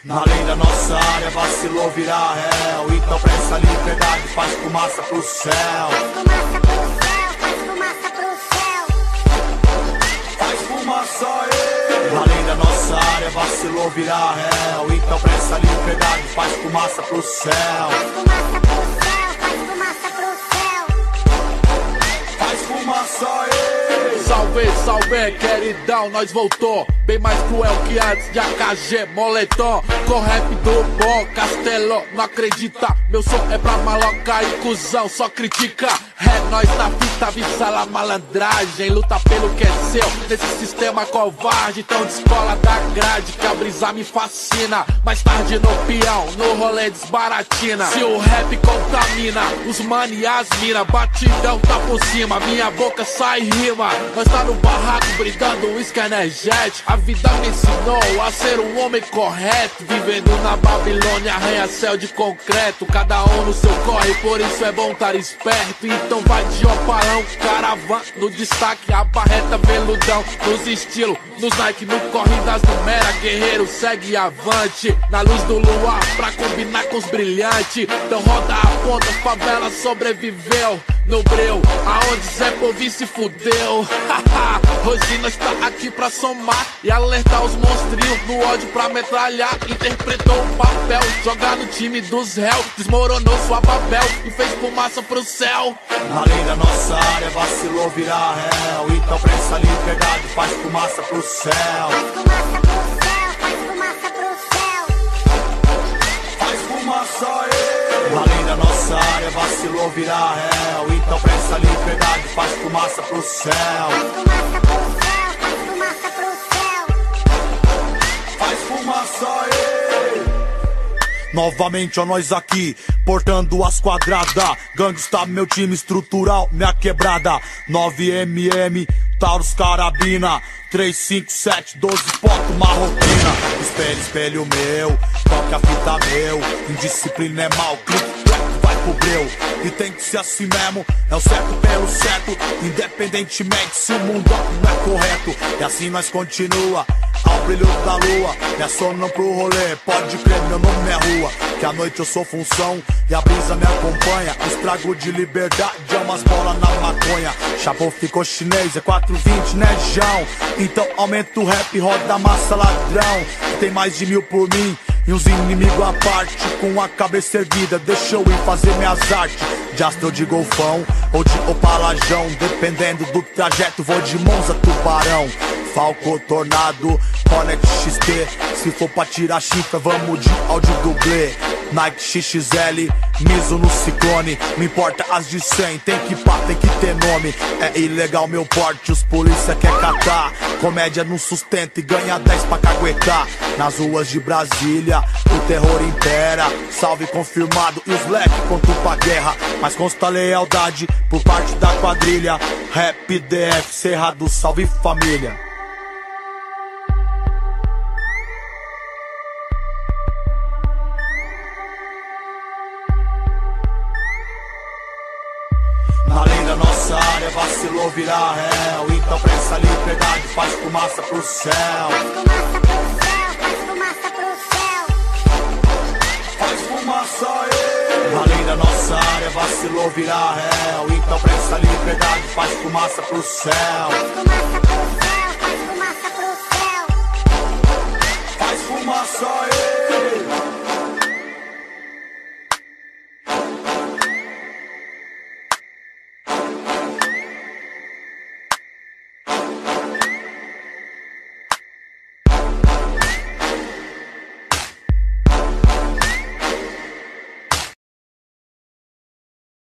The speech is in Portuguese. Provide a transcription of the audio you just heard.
Na lei da nossa área vacilou virar réu. Então pra essa liberdade faz fumaça pro céu. Faz fumaça pro céu, faz fumaça pro céu. Faz fumaça aí. Na lei da nossa área vacilou virar réu. Então pra essa liberdade faz fumaça pro céu. Faz fumaça pro céu, faz fumaça pro céu. Faz fumaça aí. Salve, salve, queridão, nós voltou. Bem mais cruel que antes de AKG, moletom. Com rap do bom, Castelo, não acredita. Meu som é pra maloca e cuzão, só critica. É nós na fita, visa lá malandragem. Luta pelo que é seu, nesse sistema covarde. Então descola da grade, que a brisa me fascina. Mais tarde no peão, no rolê desbaratina. Se o rap contamina, os mano e as mina, batidão tá por cima, minha boca sai rima. Nós tá no barraco, brindando uísque energético. A vida me ensinou a ser um homem correto. Vivendo na Babilônia, arranha-céu de concreto. Cada um no seu corre, por isso é bom estar esperto. Então vai de opalão, caravan, no destaque, a barreta veludão. Nos estilos, nos Nike, no corridas do Mera. Guerreiro segue avante, na luz do luar, pra combinar com os brilhantes. Então roda a ponta, favela sobreviveu. No breu, aonde Zé Povi se fudeu. Hoje nós tá aqui pra somar e alertar os monstrinhos no ódio pra metralhar. Interpretou o papel, jogar no time dos réus. Desmoronou sua Babel e fez fumaça pro céu. Na lei da nossa área vacilou virar réu. Então pra essa liberdade faz fumaça pro céu. Faz fumaça pro céu, faz fumaça pro céu. Faz fumaça aí. Na lei da nossa área vacilou virar réu. Então pra essa liberdade faz fumaça pro céu. Faz fumaça pro céu, faz fumaça pro céu. Faz fumaça aí. Novamente ó nós aqui, portando as quadradas. Gangsta meu time estrutural, minha quebrada. 9mm, Taurus carabina. 357, 12 poto marroquina. Espelho, espelho meu, toque a fita meu. Indisciplina é mal, clique, vai pro breu. E tem que ser assim mesmo, é o certo pelo certo. Independentemente se o mundo não é correto. E assim nós continua, ao brilho da lua. Minha sono pro rolê, pode crer, meu nome é rua. Que à noite eu sou função e a brisa me acompanha. Estrago de liberdade é umas bolas na maconha. Chapou ficou chinês, é 420 né João. Então aumenta o rap, roda massa ladrão. Tem mais de 1000 por mim e uns inimigos à parte. Com a cabeça erguida, deixa eu ir fazer minhas artes. De Astra ou de Golfão, ou de Opalajão. Dependendo do trajeto, vou de Monza, Tubarão. Falco, Tornado, Connect XT. Se for pra tirar chifre, vamos de áudio dublê. Nike XXL, Miso no Ciclone. Não importa as de 100, tem que pá, tem que ter nome. É ilegal meu porte, os polícia quer catar. Comédia não sustenta e ganha 10 pra caguetar. Nas ruas de Brasília, o terror impera. Salve confirmado e os leque contam pra guerra. Mas consta lealdade por parte da quadrilha. Rap DF, Cerrado, salve família. Na lei da nossa área vacilou virar réu. Então pra essa liberdade faz fumaça pro céu. Faz fumaça pro céu, faz fumaça pro céu. Faz fumaça aí. Na lei da nossa área vacilou virar réu. Então pra essa liberdade faz fumaça pro céu. Faz fumaça pro céu.